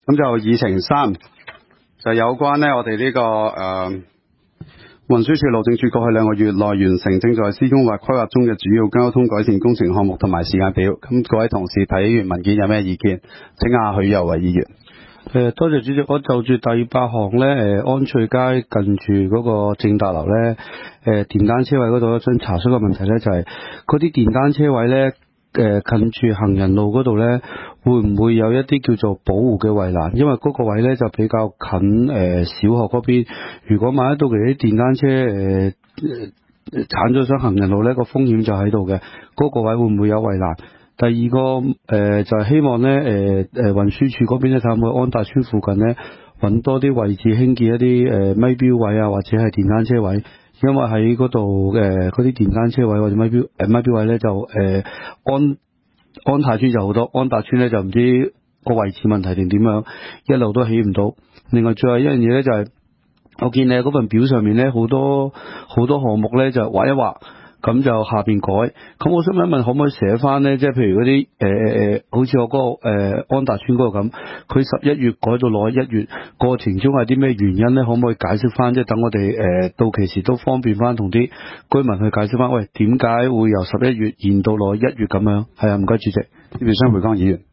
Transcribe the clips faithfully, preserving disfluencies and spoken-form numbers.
咁就議程三就有關呢，我哋呢、這個誒、呃、運輸署路政署過去兩個月內完成正在施工或規劃中嘅主要交通改善工程項目同埋時間表。咁各位同事睇完文件有咩意見？請阿許又偉議員。 誒，多謝主席。我就住第八項咧，誒安翠街近住嗰個正大樓咧，誒電單車位嗰度想查詢嘅問題咧，就係嗰啲電單車位咧，誒近住行人路嗰度咧，會唔會有一啲叫做保護嘅圍欄？因為嗰個位咧就比較近誒小學嗰邊，如果萬一到期啲電單車誒誒鏟咗上行人路咧，個風險就喺度嘅。嗰個位會唔會有圍欄？第二個誒、呃、就係、是、希望咧誒誒運輸署嗰邊咧，睇下可唔可以安達邨附近咧揾多啲位置興建一啲誒咪標位啊，或者係電單車位，因為喺嗰度誒嗰啲電單車位或者咪標誒咪標位咧就誒、呃、安安泰邨就好多，安達邨咧就唔知個位置問題定點樣，一路都起唔到。另外最後一樣嘢咧就係、是、我見你嗰份表上面咧好多好多項目咧就畫一畫。咁就下邊改，咁我想問一問，可唔可以寫翻咧？即係譬如嗰啲誒誒，好似我嗰、嗰個誒、呃、安達邨嗰個咁，佢十一月改到落一月，過程中係啲咩原因咧？可唔可以解釋翻？即係等我哋誒、呃、到期時都方便翻同啲居民去解釋翻。喂，點解會由十一月延到落一月咁樣？係啊，唔該主席。 呢邊商會江議員。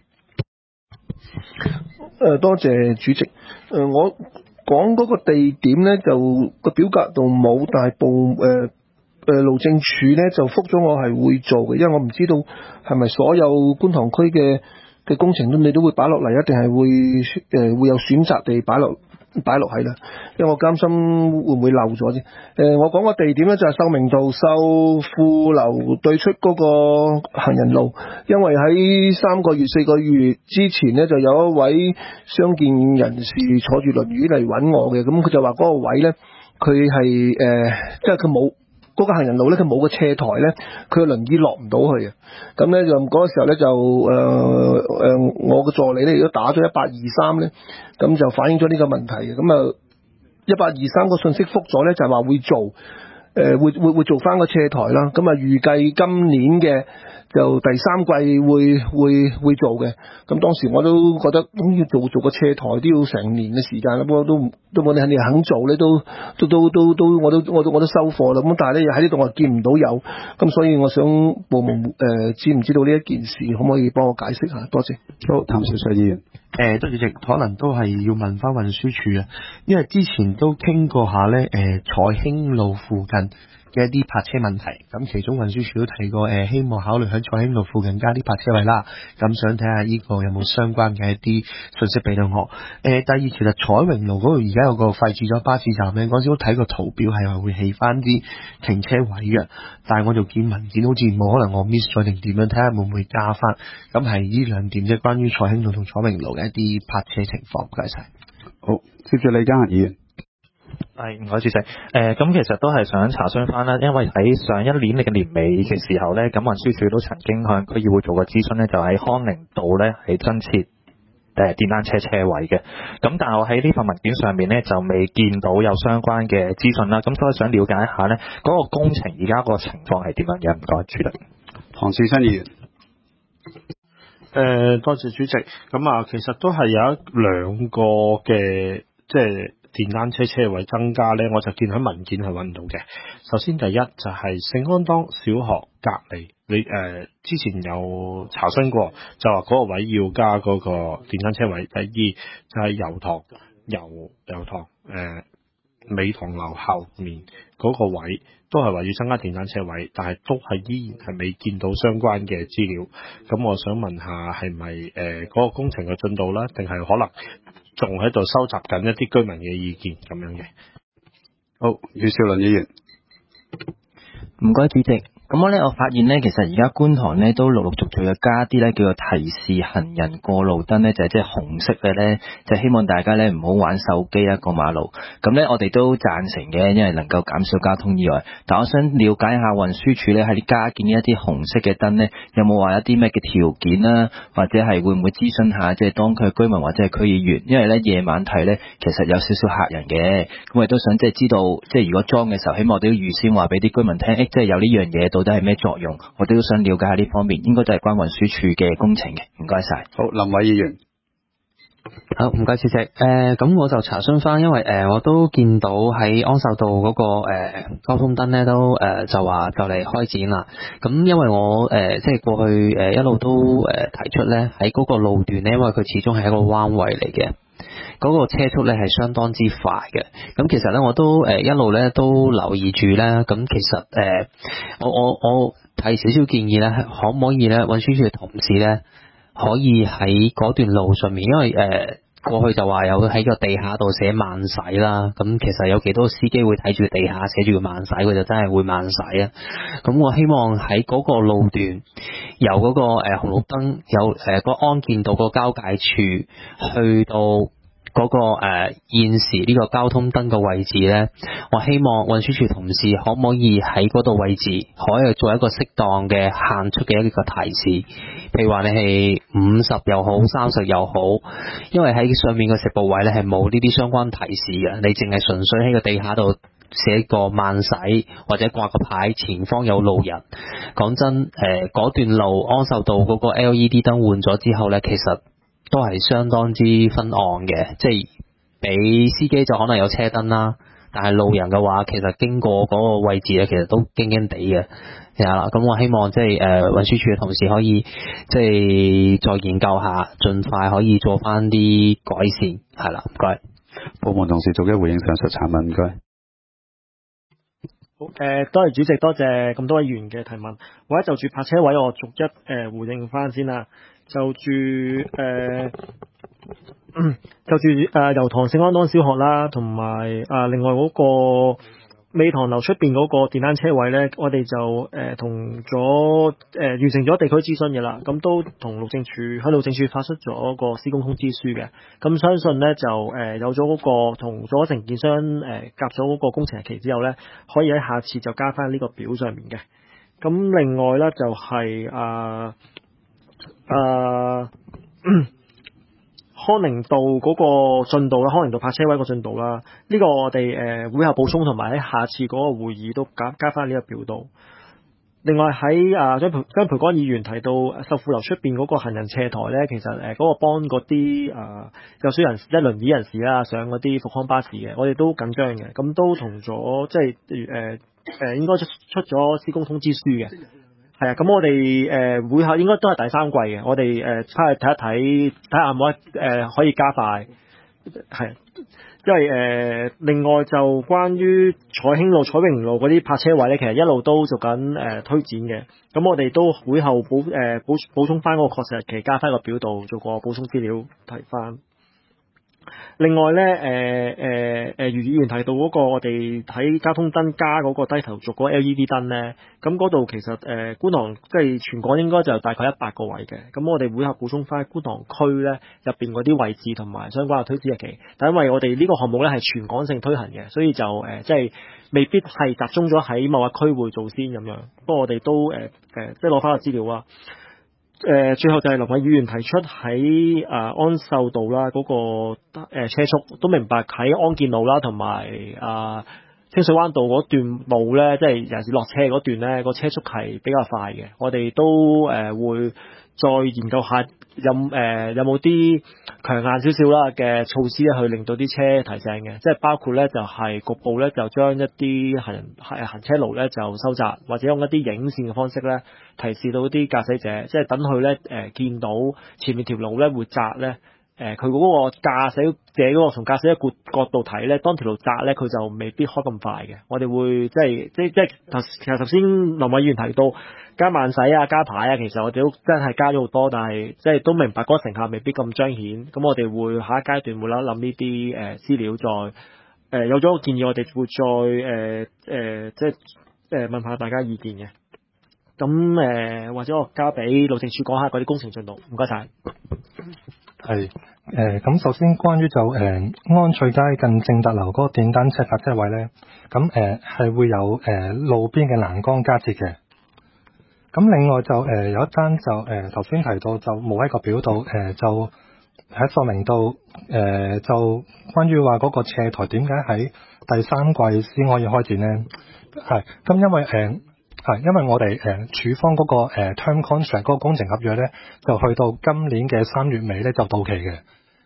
誒、呃，多謝主席。誒、呃，我講嗰個地點咧，就個表格度冇，但係部誒。呃誒路政署咧就覆咗我係會做嘅，因為我唔知道係咪所有觀塘區嘅嘅工程都你都會擺落嚟，一定係會誒、呃、會有選擇地擺落擺落喺啦，因為我擔心會唔會漏咗啫。誒、呃，我講個地點咧就係秀明道秀富樓對出嗰個行人路，因為喺三個月四個月之前咧就有一位傷健人士坐住輪椅嚟揾我嘅，咁佢就話嗰個位咧佢係誒即係佢冇。嗰個行人路咧，佢冇個斜台咧，佢個輪椅落唔到去啊！咁咧就嗰個時候咧就誒誒、呃呃，我嘅助理咧亦都打咗一八二三咧，咁就反映咗呢個問題嘅。咁啊，一八二三個信息覆咗咧，就係話會做，誒、呃、會會會做翻個斜台啦。咁啊，預計今年嘅就第三季會會會做嘅。咁當時我都覺得咁要做做個斜台都要成年嘅時間啦，不過都都冇你肯定肯做咧，都都都都都我都我都我都收貨啦。咁但係咧喺呢度我見唔到有，咁所以我想部門誒、呃、知唔知道呢一件事，可唔可以幫我解釋下？多謝。 好，譚兆穗議員。 誒，多謝主席，可能都係要問翻運輸署啊，因為之前都傾過下咧，誒、呃、彩興路附近嘅一啲泊車問題，咁其中運輸署都提過，誒、呃、希望考慮喺彩興路附近加啲泊車位啦，咁想睇下呢個有冇相關嘅一啲信息俾到我。誒、呃，第二其實彩榮路嗰度而家有個廢置咗巴士站咧，嗰時都睇個圖表係話會起翻啲停車位嘅，但係我就見文件好似冇，可能我 miss 咗定點樣，睇下會唔會加翻。咁係呢兩點即係關於彩興路同彩榮路嘅一啲泊車情況，唔該晒。 好，接住李嘉恒議員。 係唔該主席，誒、呃、咁其實都係想查詢翻啦，因為喺上一年嘅年尾嘅時候咧，咁運輸署都曾經向區議會做過諮詢咧，就喺康寧道咧係增設誒、呃、電單車車位嘅，咁但係我喺呢份文件上面咧就未見到有相關嘅資訊啦，咁所以想了解一下咧嗰、那個工程而家個情況係點樣嘅？唔該主席。 唐兆新議員。 誒、呃，多謝主席。咁啊，其實都係有一兩個嘅，即係電單車車位增加咧，我就見喺文件係揾到嘅。首先第一就係聖安當小學隔離，你誒、呃、之前有查詢過，就話嗰個位要加嗰個電單車位。第二就係油塘油油塘誒美塘樓後面嗰個位，都係話要增加電單車位，但係都係依然係未見到相關嘅資料。咁我想問下係咪誒嗰個工程嘅進度啦，定係可能仲喺度收集緊一啲居民嘅意見咁樣嘅？ 好，阮兆倫議員。 唔該主席。咁我咧，我發現咧，其實而家觀塘咧都陸陸續續有加啲咧叫做提示行人過路燈咧，就係即係紅色嘅咧，就希望大家咧唔好玩手機啊過馬路。咁咧我哋都贊成嘅，因為能夠減少交通意外。但我想了解一下運輸署咧喺加建一啲紅色嘅燈咧，有冇話一啲咩嘅條件啦，或者係會唔會諮詢下即係當區居民或者係區議員？因為咧夜晚睇咧其實有少少嚇人嘅，咁我亦都想即係知道，即係如果裝嘅時候，希望我哋都預先話俾啲居民聽，誒即係有呢樣嘢到底係咩作用？我哋都想了解下呢方面，應該就係關運輸署嘅工程嘅。唔該晒。 好，林偉議員。 好，唔該主席。誒、呃，咁我就查詢翻，因為誒、呃、我都見到喺安秀道嗰、那個誒、呃、交通燈咧都誒、呃、就話就嚟開展啦。咁因為我誒、呃、即係過去誒、呃、一路都誒、呃、提出咧喺嗰個路段咧，因為佢始終係一個彎位嚟嘅，嗰、那個車速咧係相當之快嘅。咁其實咧我都誒、呃、一路咧都留意住啦。咁其實誒、呃、我我我提少少建議咧，可唔可以咧運輸署嘅同事咧可以喺嗰段路上面，因為誒。呃過去就話有喺個地下度寫慢駛啦，咁其實有幾多司機會睇住地下寫住慢駛，佢就真係會慢駛啊。咁我希望喺嗰個路段由嗰、嗰個誒、呃、紅綠燈有誒、呃嗰個安建道個交界處去到嗰、嗰個誒、呃、現時呢個交通燈嘅位置咧，我希望運輸署同事可唔可以喺嗰度位置可以做一個適當嘅限速嘅一個提示，譬如話你係五十又好，三十又好，因為喺上面嘅食部位咧係冇呢啲相關提示嘅，你淨係純粹喺個地下度寫個慢駛或者掛個牌，前方有路人。講真，誒、呃、嗰段路安秀道嗰個 L E D 燈換咗之後咧，其實都係相當之昏暗嘅，即係俾司機就可能有車燈啦，但係路人嘅話，其實經過嗰個位置咧，其實都驚驚地嘅。係啦，咁我希望即係誒運輸署嘅同事可以即係再研究下，盡快可以做翻啲改善。係啦，唔該。 部門同事逐一回應上述查問，唔該。 好，誒、呃，多謝主席，多謝咁多位議員嘅提問。或者就住泊車位，我逐一誒、呃、回應翻先啦。就住誒、呃，就住誒油塘聖安當小學啦，同埋啊另外嗰個美塘樓出邊嗰個電單車位咧，我哋就誒同咗誒完成咗地區諮詢嘅啦。咁都同路政署喺路政署發出咗個施工通知書嘅。咁相信咧就誒、呃、有咗嗰、嗰個同咗承建商誒夾咗嗰個工程日期之後咧，可以喺下次就加翻呢個表上面嘅。咁另外咧就係、是、啊。誒、uh, 康寧道嗰個進度啦，康寧道泊車位個進度啦，呢、這個我哋誒、呃、會後補充，同埋喺下次嗰個會議都加加翻呢個表度。另外喺啊張培張培光議員提到秀富樓出邊嗰個行人斜台咧，其實誒嗰、呃那個幫嗰啲誒有需人士、一輪椅人士啦上嗰啲復康巴士嘅，我哋都緊張嘅，咁都同咗即係誒誒應該出出咗施工通知書嘅。係啊，咁我哋誒、呃、會後應該都係第三季嘅，我哋誒翻去睇一睇，睇下有冇誒可以加快，係，因為誒、呃、另外就關於彩興路、彩榮路嗰啲泊車位咧，其實一路都做緊誒、呃、推展嘅，咁我哋都會後補誒、呃、補補充翻嗰個確實日期，加翻個表度做個補充資料提翻。另外咧，誒誒誒，余議員提到嗰個我哋喺交通燈加嗰個低頭族嗰個 L E D 燈咧，咁嗰度其實誒、呃、觀塘即係全港應該就大概一百個位嘅，咁我哋會後補充翻觀塘區咧入邊嗰啲位置同埋相關嘅推展日期。但因為我哋呢個項目咧係全港性推行嘅，所以就誒、呃、即係未必係集中咗喺某個區會做先咁樣。不過我哋都誒誒、呃、即係攞翻個資料啊。誒、呃，最後就係林偉議員提出喺誒、呃、安秀道啦嗰、那個誒、呃、車速，都明白喺安建路啦同埋啊清水灣道嗰段路咧，即係尤其是落車嗰段咧，個車速係比較快嘅。我哋都誒、呃、會再研究下有誒、呃、有冇啲強硬少少啦嘅措施咧，去令到啲車提醒嘅，即係包括咧就係、是、局部咧就將一啲行人行行車路咧就收窄，或者用一啲影線嘅方式咧提示到啲駕駛者，即係等佢咧誒見到前面條路咧會窄咧。誒佢嗰個駕駛者嗰個從駕駛嘅角角度睇咧，當條路窄咧，佢就未必開咁快嘅。我哋會即係即即係頭其實頭先林偉議員提到加慢駛啊、加牌啊，其實我哋都真係加咗好多，但係即係都明白嗰個成效未必咁彰顯。咁我哋會下一階段會諗一諗呢啲誒資料再，再、呃、誒有咗個建議，我哋會再誒誒、呃呃、即係誒、呃、問下大家意見嘅。咁誒、呃、或者我交俾路政署講下嗰啲工程進度。唔該晒。 係誒，咁、呃、首先關於就誒、呃、安翠街近正達樓嗰個電單車泊車位咧，咁誒係會有誒、呃、路邊嘅欄杆加設嘅。咁另外就誒、呃、有一單就誒頭先提到就冇喺個表度誒、呃、就喺說明到誒、呃、就關於話嗰個斜台點解喺第三季先可以開展咧？係咁因為誒。呃係，因為我哋誒、呃、署方嗰、那個、呃、term contract 嗰個工程合約咧，就去到今年嘅三月尾咧就到期嘅。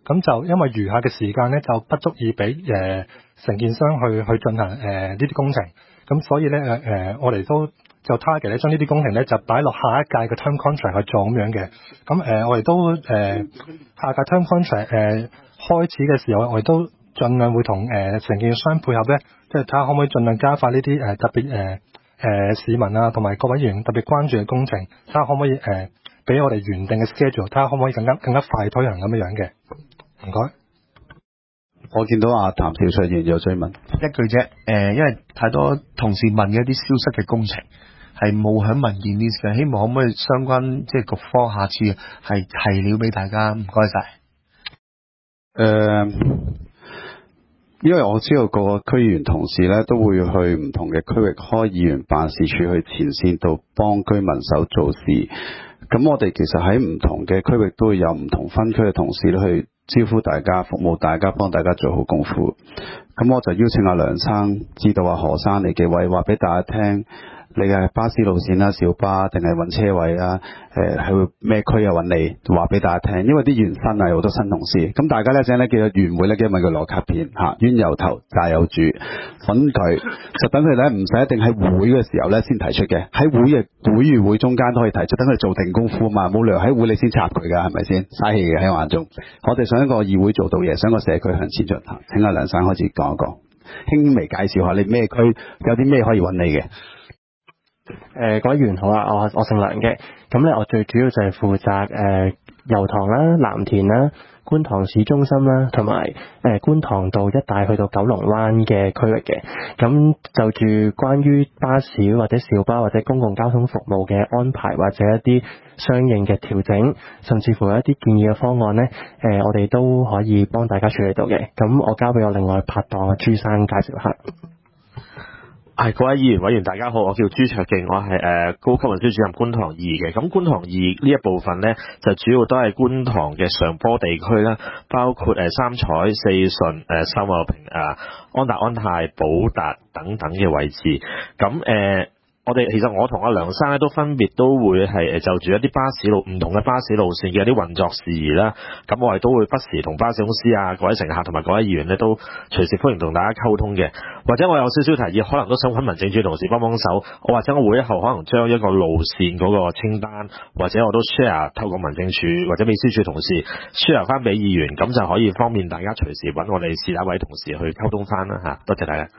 咁就因為餘下嘅時間咧就不足以俾誒承建商去去進行誒呢啲工程，咁所以咧誒、呃、我哋都就 target 咧將呢啲工程咧就擺落下一屆嘅 term contract 去做咁樣嘅。咁誒、呃、我哋都誒、呃、下屆 term contract 誒、呃、開始嘅時候，我哋都盡量會同誒承建商配合咧，即係睇下可唔可以盡量加快呢啲誒特別誒誒、呃呃、市民啊同埋各位議員特別關注嘅工程，睇下可唔可以誒俾、呃、我哋原定嘅 schedule，睇下可唔可以更加更加快推行咁樣樣嘅。唔該。 我見到阿譚兆翠議員有追問一句啫，誒、呃，因為太多同事問嘅一啲消失嘅工程係冇喺文件 list 嘅，希望可唔可以相關即係局方下次係提料俾大家，唔該晒。 誒、呃，因為我知道各個區議員同事咧都會去唔同嘅區域開議員辦事處去前線度幫居民手做事，咁我哋其實喺唔同嘅區域都會有唔同分區嘅同事去招呼大家，服務大家，幫大家做好功夫。咁我就邀請阿梁生，知道阿何生你嘅位，話俾大家聽，你係巴士路線啦、小巴定係揾車位啊？誒係咩區啊揾你？話俾大家聽，因為啲議員新啊，好多新同事。咁大家咧陣咧記得議員會咧，記得問佢攞卡片嚇，冤有頭債有主，揾佢就等佢咧唔使一定喺會嘅時候咧先提出嘅，喺會嘅會與會中間都可以提出，等佢做定功夫啊嘛，冇理由喺會你先插佢㗎，係咪先？嘥氣嘅喺我眼中。我哋想一個議會做到嘢，想個社區向前進嚇。請阿梁生開始講一講，輕微介紹下你咩區有啲咩可以揾你嘅。 誒、呃，各位議員好啦，我我姓梁嘅，咁咧我最主要就係負責誒油塘啦、藍田啦、觀塘市中心啦，同埋誒觀塘道一帶去到九龍灣嘅區域嘅。咁就住關於巴士或者小巴或者公共交通服務嘅安排，或者一啲相應嘅調整，甚至乎有一啲建議嘅方案咧，誒、呃、我哋都可以幫大家處理到嘅。咁我交俾我另外拍檔朱生介紹下。 係，各位議員委員大家好，我叫朱卓敬，我係誒、呃、高級運輸主任觀塘二嘅。咁觀塘二呢一部分呢，就主要都係觀塘嘅上坡地區啦，包括誒、呃、三彩、四順、誒秀茂坪、啊安達安泰、寶達等等嘅位置。咁誒。呃我哋其實我同阿梁生咧都分別都會係誒就住一啲巴士路唔同嘅巴士路線嘅一啲運作事宜啦，咁我哋都會不時同巴士公司啊、各位乘客同埋各位議員咧都隨時歡迎同大家溝通嘅。或者我有少少提議，可能都想揾民政處同事幫幫手，我或者我會一後可能將一個路線嗰個清單，或者我都 share 透過民政處或者秘書處同事 share 翻俾議員，咁就可以方便大家隨時揾我哋是哪位同事去溝通翻啦嚇。多謝大家。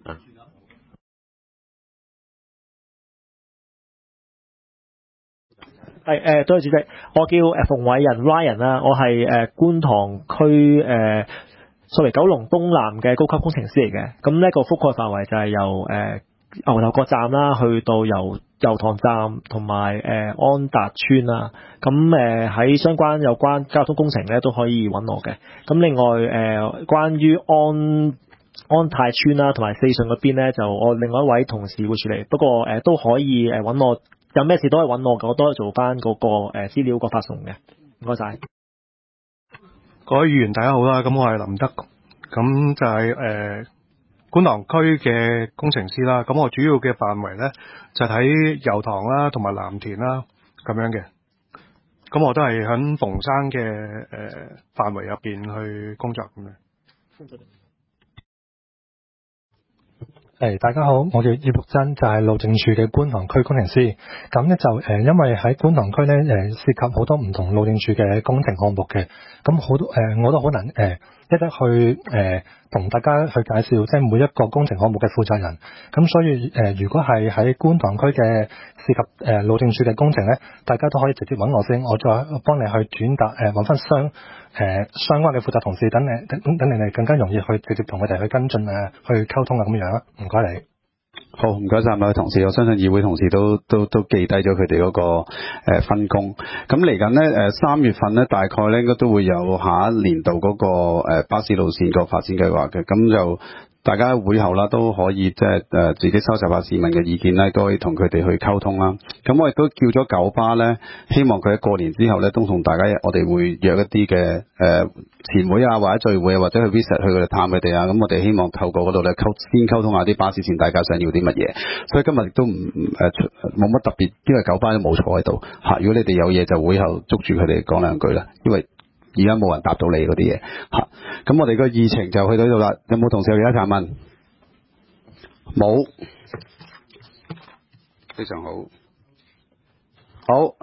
係誒，多謝主席，我叫誒馮偉仁 Ryan 啦，我係誒觀塘區誒，作為九龍東南嘅高級工程師嚟嘅。咁呢個覆蓋範圍就係由誒牛頭角站啦，去到由油塘站同埋誒安達邨啦。咁誒喺相關有關交通工程咧，都可以揾我嘅。咁另外誒、呃，關於安安泰邨啦，同埋四順嗰邊咧，就我另外一位同事會處理。不過誒、呃、都可以誒揾我。有咩事都係揾我嘅，我都係做翻嗰個誒資料個發送嘅。唔該晒。 各位議員大家好啦，咁我係林德，咁就係、是、誒、呃、觀塘區嘅工程師啦。咁我主要嘅範圍咧就喺油塘啦，同埋藍田啦咁樣嘅。咁我都係喺馮生嘅誒範圍入邊去工作咁樣。誒、hey, 大家好，我叫葉玉珍，就係、是、路政署嘅觀塘區工程師。咁咧就誒、呃，因為喺觀塘區咧誒，涉及好多唔同路政署嘅工程項目嘅，咁好多誒、呃，我都好難誒、呃，一得去誒同、呃、大家去介紹，即係每一個工程項目嘅負責人。咁所以誒、呃，如果係喺觀塘區嘅涉及誒、呃、路政署嘅工程咧，大家都可以直接揾我先，我再幫你去轉達誒，揾翻相。誒、呃、相關嘅負責同事，等你等等你哋更加容易去直接同佢哋去跟進啊，去溝通啊咁樣啊，唔該你。 好，唔該晒，各位同事，我相信議會同事都都都記低咗佢哋嗰個誒、呃、分工。咁嚟緊咧誒三月份咧，大概咧應該都會有下一年度嗰、那個誒、呃、巴士路線個發展計劃嘅，咁就。大家會後啦都可以即係誒自己收集下市民嘅意見咧，都可以同佢哋去溝通啦。咁我亦都叫咗九巴咧，希望佢喺過年之後咧都同大家我哋會約一啲嘅誒前會啊，或者聚會啊，或者去 visit 去佢哋探佢哋啊。咁我哋希望透過嗰度咧溝先溝通下啲巴士線大家想要啲乜嘢。所以今日亦都唔誒冇乜特別，因為九巴都冇坐喺度嚇。如果你哋有嘢就會後捉住佢哋講兩句啦，因為而家冇人答到你嗰啲嘢嚇。咁我哋個議程就去到呢度啦。有冇同事有其他提問？冇，非常好。好，